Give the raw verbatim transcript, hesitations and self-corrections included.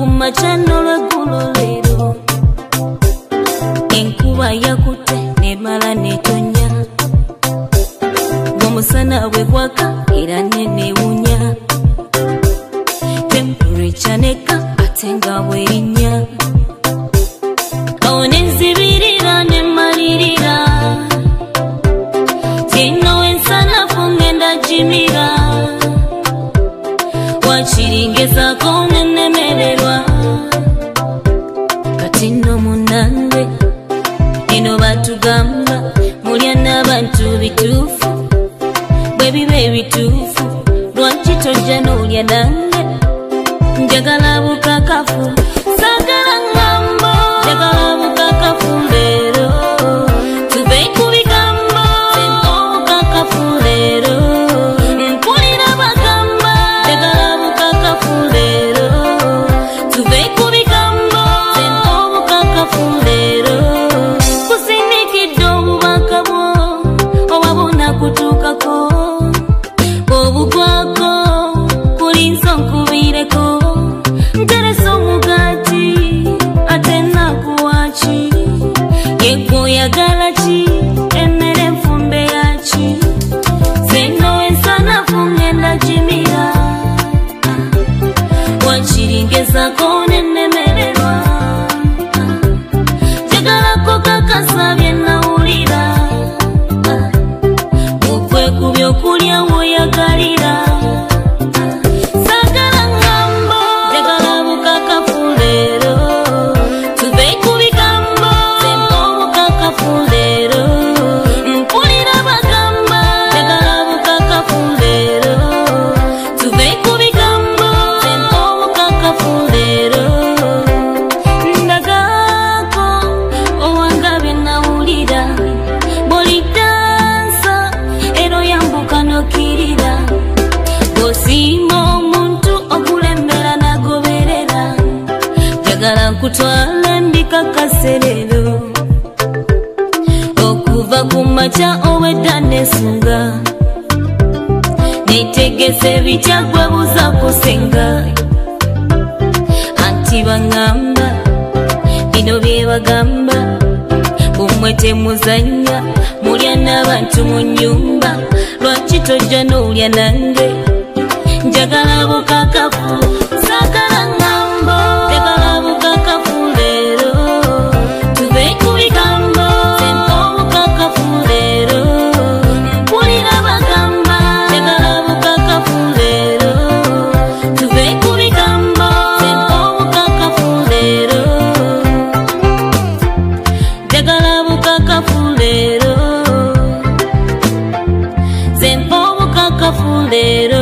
kumachano lweggulo leero enkuba yakutte nemala netonya ng'omusana bwe gwaka era nenewunya temperature neka ate nga bwerinnya awo nenzibirira nemalirira tino ensanafu ngenda jimira wakiringezako nenemererwa kati nno munange eno batugamba mulya n'abantu bituufu bwe biba ebituufu lwaki tojja n'olya nange njagala bukakafu saagala ngambo njagala bukakafu leero tube ku bigambo obukakafu leero mpulira bagamba njagala bukakafu leero tube ku bigambo obukakafu leero kusindikidde obubaka bwo oba bunakutuukako obugwako kulinso nkubireko nteresa omugati ate nakuwaki yegwe oyagala ki emmere enfumbe yaki zeno ensanafu ngenda jimira wakiringezako nenemererwa jagalako kakasa bye nawulira okwekubya okulya woyagalira saagala ngambo njagala bukakafu leero tube ku bigambo obukakafu leero mpulira bagamba njagala bukakafu leero tube ku bigambo obukakafu leero ndagaako owanga bye nawulira buli dansa ero yambuka nokirira bw'osiima omuntu okulembera nagoberera njagala nkutwala mbikakase leero okuva ku makya owedda nesunga netegese bikyagwe buza kusenga anti baŋŋamba bino bye bagamba bumwe temuzannya mulya n'abantu mu nnyumba lwaki tojja n'olya nange njagala bukakafu saagala ngambo njagala bukakafu leero tube ku bigambo obukakafu leero mpulira bagamba njagala bukakafu leero tube ku bigambo obukakafu leero njagala bukakafu leero zempa obukakafu leero